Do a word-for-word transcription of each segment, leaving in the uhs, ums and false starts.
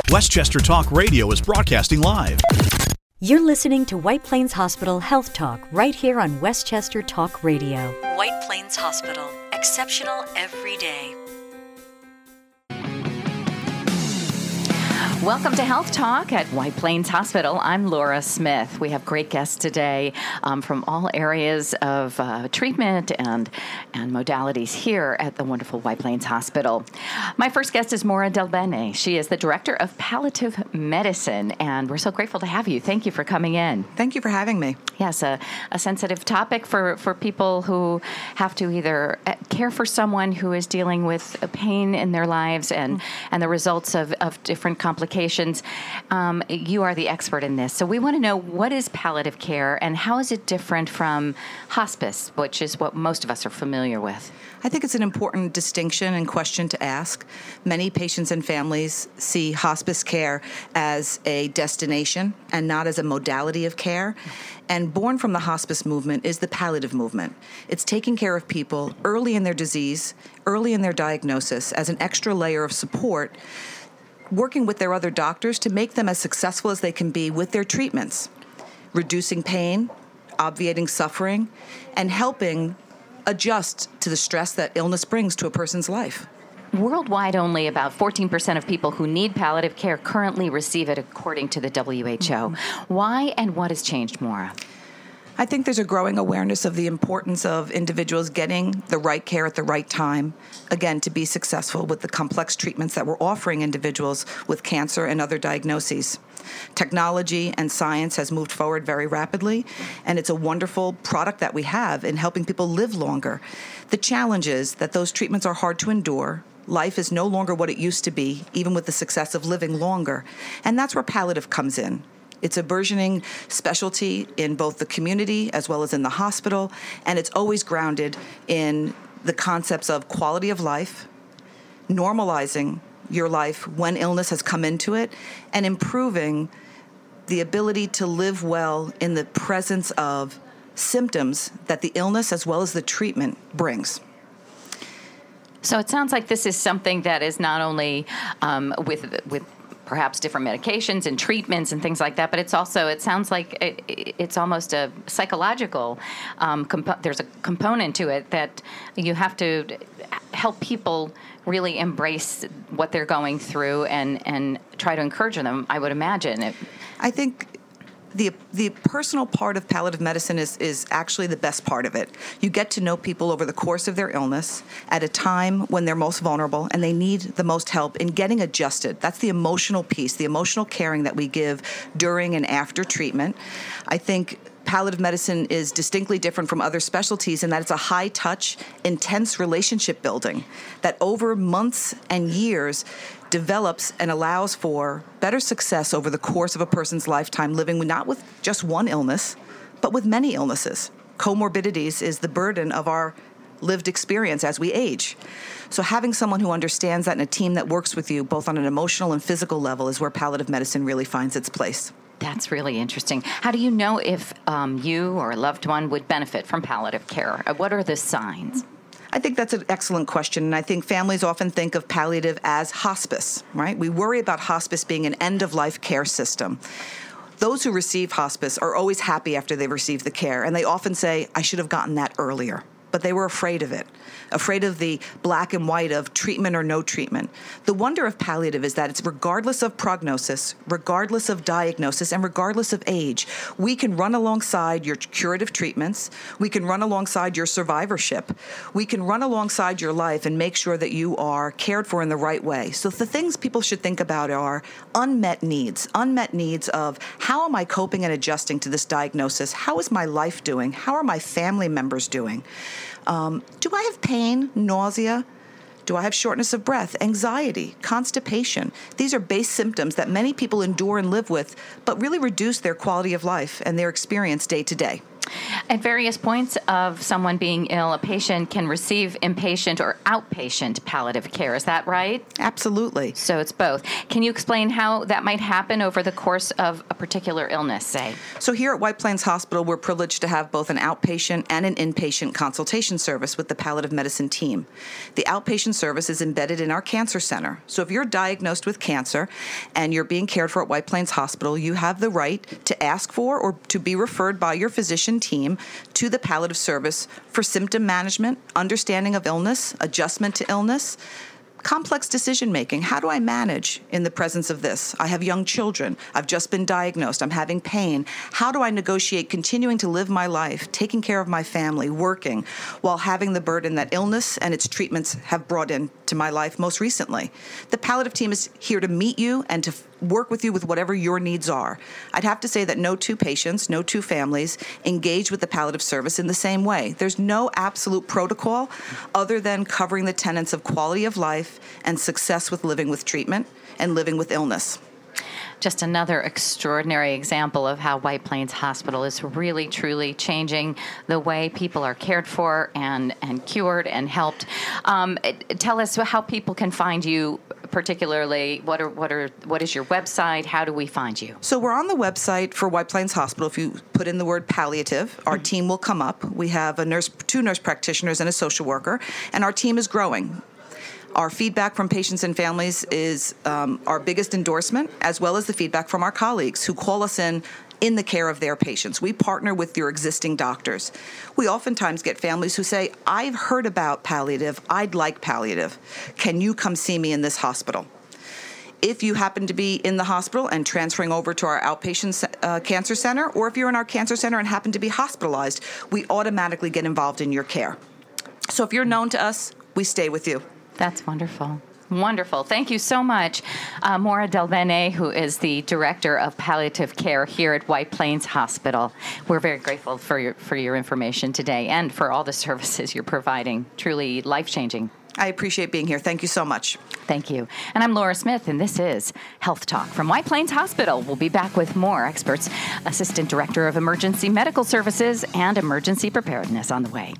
Westchester Talk Radio is broadcasting live. You're listening to White Plains Hospital Health Talk right here on Westchester Talk Radio. White Plains Hospital. Exceptional every day. Welcome to Health Talk at White Plains Hospital. I'm Laura Smith. We have great guests today um, from all areas of uh, treatment and and modalities here at the wonderful White Plains Hospital. My first guest is Maura Del Bene. She is the Director of Palliative Medicine, and we're so grateful to have you. Thank you for coming in. Thank you for having me. Yes, a, a sensitive topic for, for people who have to either care for someone who is dealing with pain in their lives and, mm-hmm. and the results of, of different complications. Um, you are the expert in this. So we want to know, what is palliative care and how is it different from hospice, which is what most of us are familiar with? I think it's an important distinction and question to ask. Many patients and families see hospice care as a destination and not as a modality of care. And born from the hospice movement is the palliative movement. It's taking care of people early in their disease, early in their diagnosis, as an extra layer of support, working with their other doctors to make them as successful as they can be with their treatments, reducing pain, obviating suffering, and helping adjust to the stress that illness brings to a person's life. Worldwide, only about fourteen percent of people who need palliative care currently receive it, according to the W H O. Mm-hmm. Why and what has changed, Maura? I think there's a growing awareness of the importance of individuals getting the right care at the right time, again, to be successful with the complex treatments that we're offering individuals with cancer and other diagnoses. Technology and science has moved forward very rapidly, and it's a wonderful product that we have in helping people live longer. The challenge is that those treatments are hard to endure. Life is no longer what it used to be, even with the success of living longer. And that's where palliative comes in. It's a burgeoning specialty in both the community as well as in the hospital, and it's always grounded in the concepts of quality of life, normalizing your life when illness has come into it, and improving the ability to live well in the presence of symptoms that the illness as well as the treatment brings. So it sounds like this is something that is not only um, with with perhaps different medications and treatments and things like that, but it's also, it sounds like it, it's almost a psychological, um, compo- there's a component to it that you have to help people really embrace what they're going through and, and try to encourage them, I would imagine. It, I think The the personal part of palliative medicine is, is actually the best part of it. You get to know people over the course of their illness at a time when they're most vulnerable and they need the most help in getting adjusted. That's the emotional piece, the emotional caring that we give during and after treatment. I think palliative medicine is distinctly different from other specialties in that it's a high-touch, intense relationship building that over months and years develops and allows for better success over the course of a person's lifetime, living not with just one illness, but with many illnesses. Comorbidities is the burden of our lived experience as we age. So having someone who understands that and a team that works with you both on an emotional and physical level is where palliative medicine really finds its place. That's really interesting. How do you know if um, you or a loved one would benefit from palliative care? What are the signs? I think that's an excellent question, and I think families often think of palliative as hospice, right? We worry about hospice being an end-of-life care system. Those who receive hospice are always happy after they receive the care, and they often say, I should have gotten that earlier. But they were afraid of it, afraid of the black and white of treatment or no treatment. The wonder of palliative is that it's regardless of prognosis, regardless of diagnosis, and regardless of age, we can run alongside your curative treatments. We can run alongside your survivorship. We can run alongside your life and make sure that you are cared for in the right way. So the things people should think about are unmet needs, unmet needs of how am I coping and adjusting to this diagnosis? How is my life doing? How are my family members doing? Um, do I have pain, nausea? Do I have shortness of breath, anxiety, constipation? These are base symptoms that many people endure and live with, but really reduce their quality of life and their experience day to day. At various points of someone being ill, a patient can receive inpatient or outpatient palliative care. Is that right? Absolutely. So it's both. Can you explain how that might happen over the course of a particular illness, say? So here at White Plains Hospital, we're privileged to have both an outpatient and an inpatient consultation service with the palliative medicine team. The outpatient service is embedded in our cancer center. So if you're diagnosed with cancer and you're being cared for at White Plains Hospital, you have the right to ask for or to be referred by your physician team to the palliative service for symptom management, understanding of illness, adjustment to illness, complex decision making. How do I manage in the presence of this? I have young children. I've just been diagnosed. I'm having pain. How do I negotiate continuing to live my life, taking care of my family, working, while having the burden that illness and its treatments have brought into my life most recently? The palliative team is here to meet you and to work with you with whatever your needs are. I'd have to say that no two patients, no two families engage with the palliative service in the same way. There's no absolute protocol other than covering the tenets of quality of life and success with living with treatment and living with illness. Just another extraordinary example of how White Plains Hospital is really, truly changing the way people are cared for and, and cured and helped. Um, tell us how people can find you, particularly what are what are what is your website? How do we find you? So we're on the website for White Plains Hospital. If you put in the word palliative, our mm-hmm. team will come up. We have a nurse, two nurse practitioners, and a social worker, and our team is growing. Our feedback from patients and families is um, our biggest endorsement, as well as the feedback from our colleagues who call us in in the care of their patients. We partner with your existing doctors. We oftentimes get families who say, I've heard about palliative. I'd like palliative. Can you come see me in this hospital? If you happen to be in the hospital and transferring over to our outpatient uh, cancer center, or if you're in our cancer center and happen to be hospitalized, we automatically get involved in your care. So if you're known to us, we stay with you. That's wonderful. Wonderful. Thank you so much, uh, Maura Del Bene, who is the Director of Palliative Care here at White Plains Hospital. We're very grateful for your for your information today and for all the services you're providing. Truly life-changing. I appreciate being here. Thank you so much. Thank you. And I'm Laura Smith, and this is Health Talk from White Plains Hospital. We'll be back with more experts, Assistant Director of Emergency Medical Services and Emergency Preparedness on the way.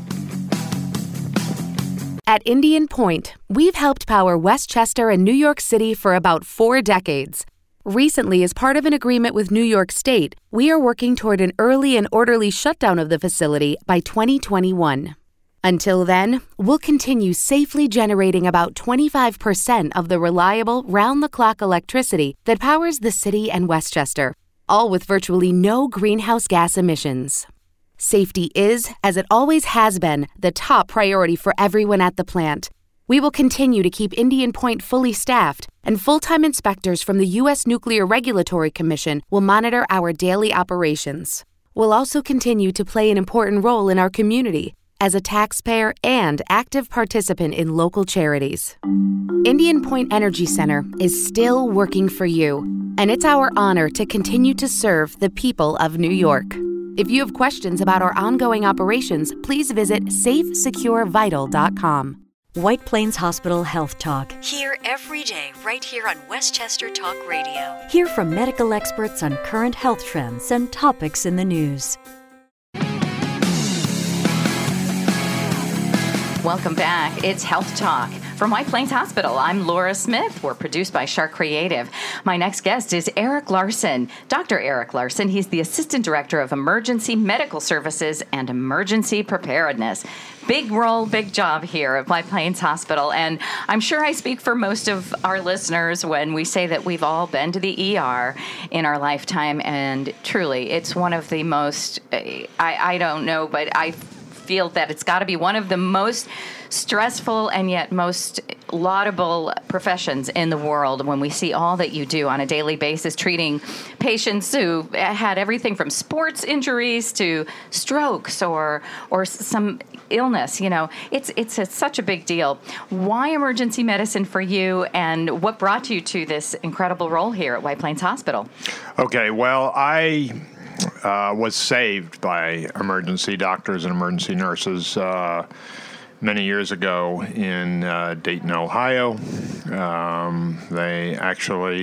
At Indian Point, we've helped power Westchester and New York City for about four decades. Recently, as part of an agreement with New York State, we are working toward an early and orderly shutdown of the facility by twenty twenty-one. Until then, we'll continue safely generating about twenty-five percent of the reliable, round-the-clock electricity that powers the city and Westchester, all with virtually no greenhouse gas emissions. Safety is, as it always has been, the top priority for everyone at the plant. We will continue to keep Indian Point fully staffed, and full-time inspectors from the U S Nuclear Regulatory Commission will monitor our daily operations. We'll also continue to play an important role in our community as a taxpayer and active participant in local charities. Indian Point Energy Center is still working for you, and it's our honor to continue to serve the people of New York. If you have questions about our ongoing operations, please visit safe secure vital dot com. White Plains Hospital Health Talk. Here every day, right here on Westchester Talk Radio. Hear from medical experts on current health trends and topics in the news. Welcome back. It's Health Talk from White Plains Hospital. I'm Laura Smith. We're produced by Shark Creative. My next guest is Eric Larson, Doctor Eric Larson. He's the Assistant Director of Emergency Medical Services and Emergency Preparedness. Big role, big job here at White Plains Hospital. And I'm sure I speak for most of our listeners when we say that we've all been to the E R in our lifetime. And truly, it's one of the most, I, I don't know, but I feel that it's got to be one of the most stressful and yet most laudable professions in the world when we see all that you do on a daily basis, treating patients who had everything from sports injuries to strokes or or some illness. You know, it's it's a, such a big deal. Why emergency medicine for you, and what brought you to this incredible role here at White Plains Hospital? Okay, well, I Uh, was saved by emergency doctors and emergency nurses uh, many years ago in uh, Dayton, Ohio. Um, they actually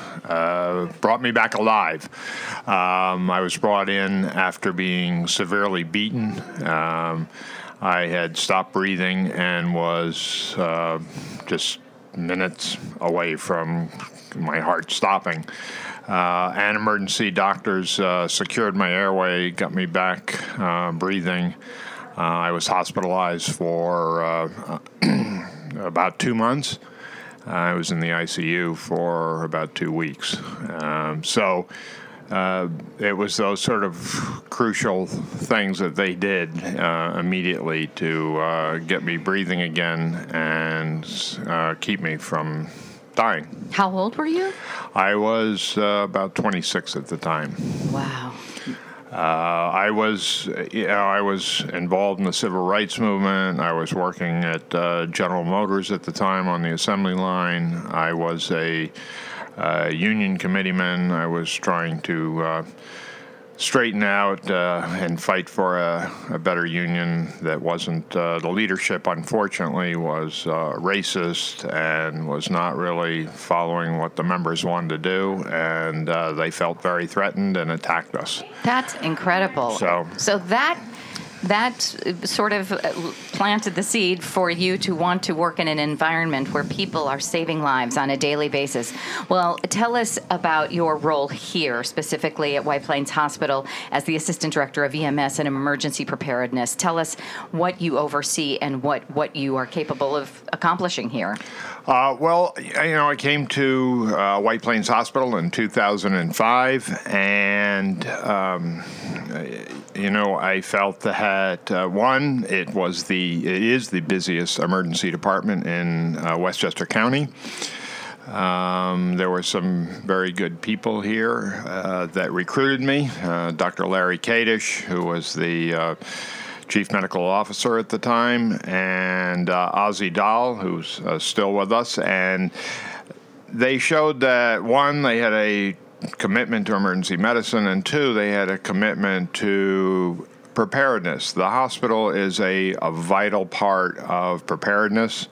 uh, brought me back alive. Um, I was brought in after being severely beaten. Um, I had stopped breathing and was uh, just minutes away from my heart stopping. Uh, and emergency doctors uh, secured my airway, got me back uh, breathing. Uh, I was hospitalized for uh, about two months. I was in the I C U for about two weeks. Um, so uh, it was those sort of crucial things that they did uh, immediately to uh, get me breathing again and uh, keep me from dying. How old were you? I was uh, about twenty-six at the time. Wow. Uh, I was, you know, I was involved in the civil rights movement. I was working at uh, General Motors at the time on the assembly line. I was a uh, union committeeman. I was trying to uh, straighten out uh, and fight for a, a better union that wasn't, uh, the leadership, unfortunately, was uh, racist and was not really following what the members wanted to do, and uh, they felt very threatened and attacked us. That's incredible. So, so that that sort of planted the seed for you to want to work in an environment where people are saving lives on a daily basis. Well, tell us about your role here, specifically at White Plains Hospital as the Assistant Director of E M S and Emergency Preparedness. Tell us what you oversee and what, what you are capable of accomplishing here. Uh, well, you know, I came to uh, White Plains Hospital in two thousand five, and, um, you know, I felt that, uh, one, it was the, it is the busiest emergency department in uh, Westchester County. Um, there were some very good people here uh, that recruited me. Uh, Doctor Larry Kadish, who was the uh, Chief Medical Officer at the time, and uh, Ozzie Dahl, who's uh, still with us. And they showed that, one, they had a commitment to emergency medicine, and two, they had a commitment to preparedness. The hospital is a, a vital part of preparedness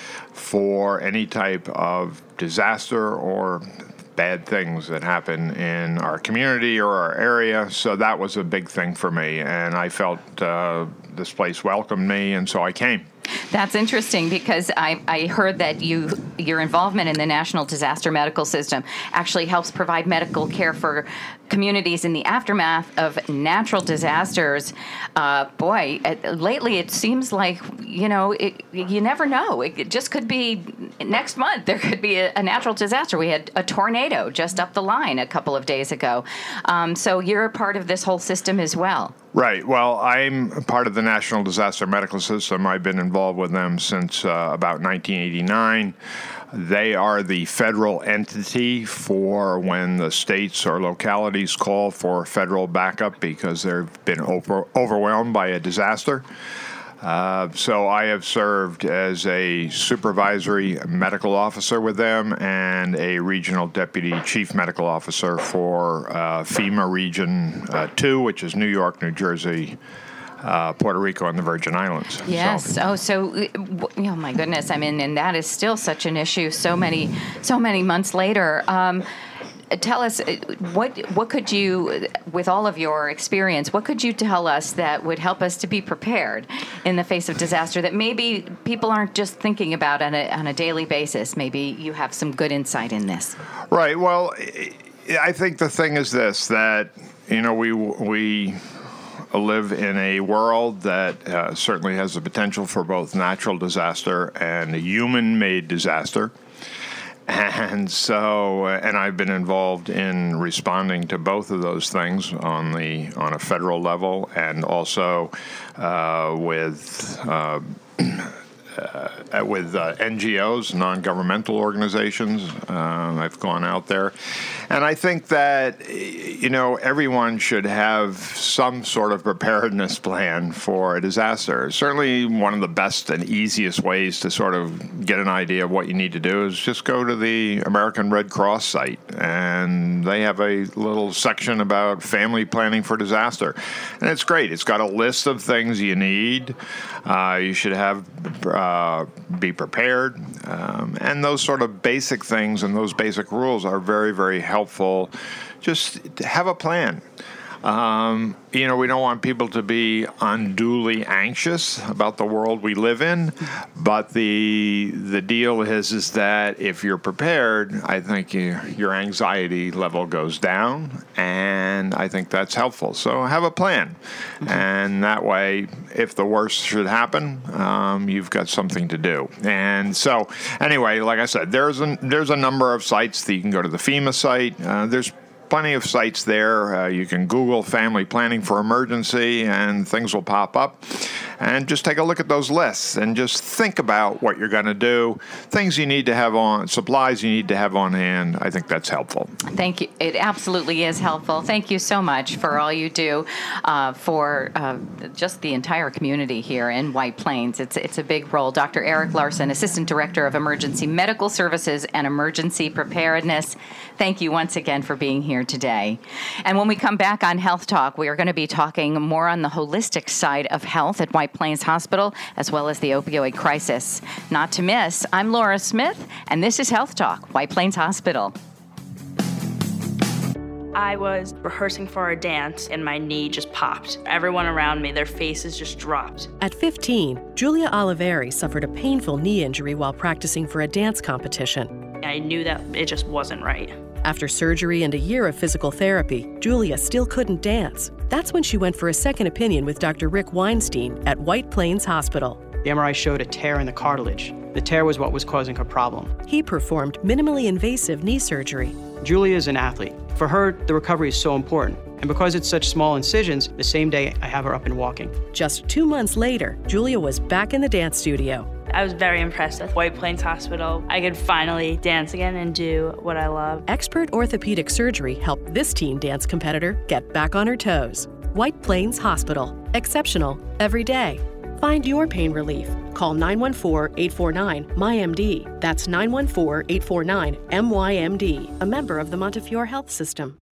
for any type of disaster or bad things that happen in our community or our area. So that was a big thing for me, and I felt uh, this place welcomed me, and so I came. That's interesting because I, I heard that you your involvement in the National Disaster Medical System actually helps provide medical care for communities in the aftermath of natural disasters. Uh, boy, uh, lately it seems like, you know, it, you never know. It, it just could be next month. There could be a, a natural disaster. We had a tornado just up the line a couple of days ago. Um, so you're a part of this whole system as well. Right. Well, I'm part of the National Disaster Medical System. I've been involved with them since uh, about nineteen eighty-nine. They are the federal entity for when the states or localities call for federal backup because they've been over- overwhelmed by a disaster. Uh, so I have served as a supervisory medical officer with them and a regional deputy chief medical officer for uh, FEMA Region uh, two, which is New York, New Jersey, uh, Puerto Rico, and the Virgin Islands. Yes. So. Oh, so, oh my goodness. I mean, and that is still such an issue so many, so many months later. Um, Tell us, what what could you, with all of your experience, what could you tell us that would help us to be prepared in the face of disaster that maybe people aren't just thinking about on a, on a daily basis? Maybe you have some good insight in this. Right. Well, I think the thing is this, that, you know, we we live in a world that uh, certainly has the potential for both natural disaster and a human-made disaster. And so, and I've been involved in responding to both of those things on the on a federal level, and also uh, with uh, uh, with uh, N G Os, non-governmental organizations. Uh, I've gone out there, and I think that, you know, everyone should have some sort of preparedness plan for a disaster. Certainly, one of the best and easiest ways to sort of get an idea of what you need to do is just go to the American Red Cross site, and they have a little section about family planning for disaster, and it's great. It's got a list of things you need. Uh, you should have uh, uh, be prepared. Um, and those sort of basic things and those basic rules are very, very helpful. Just have a plan. Um, you know, we don't want people to be unduly anxious about the world we live in, but the the deal is is that if you're prepared, I think you, your anxiety level goes down, and I think that's helpful. So have a plan, mm-hmm. and that way, if the worst should happen, um, you've got something to do. And so, anyway, like I said, there's a, there's a number of sites that you can go to the FEMA site. Uh, there's plenty of sites there. Uh, you can Google family planning for emergency and things will pop up. And just take a look at those lists and just think about what you're going to do, things you need to have on, supplies you need to have on hand. I think that's helpful. Thank you. It absolutely is helpful. Thank you so much for all you do uh, for uh, just the entire community here in White Plains. It's, it's a big role. Doctor Eric Larson, Assistant Director of Emergency Medical Services and Emergency Preparedness. Thank you once again for being here today. And when we come back on Health Talk, we are going to be talking more on the holistic side of health at White Plains Hospital, as well as the opioid crisis. Not to miss, I'm Laura Smith, and this is Health Talk, White Plains Hospital. I was rehearsing for a dance, and my knee just popped. Everyone around me, their faces just dropped. At fifteen, Julia Oliveri suffered a painful knee injury while practicing for a dance competition. I knew that it just wasn't right. After surgery and a year of physical therapy, Julia still couldn't dance. That's when she went for a second opinion with Doctor Rick Weinstein at White Plains Hospital. The M R I showed a tear in the cartilage. The tear was what was causing her problem. He performed minimally invasive knee surgery. Julia is an athlete. For her, the recovery is so important. And because it's such small incisions, the same day I have her up and walking. Just two months later, Julia was back in the dance studio. I was very impressed with White Plains Hospital. I could finally dance again and do what I love. Expert orthopedic surgery helped this teen dance competitor get back on her toes. White Plains Hospital. Exceptional every day. Find your pain relief. Call nine one four, eight four nine, M Y M D. That's nine one four, eight four nine, M Y M D. A member of the Montefiore Health System.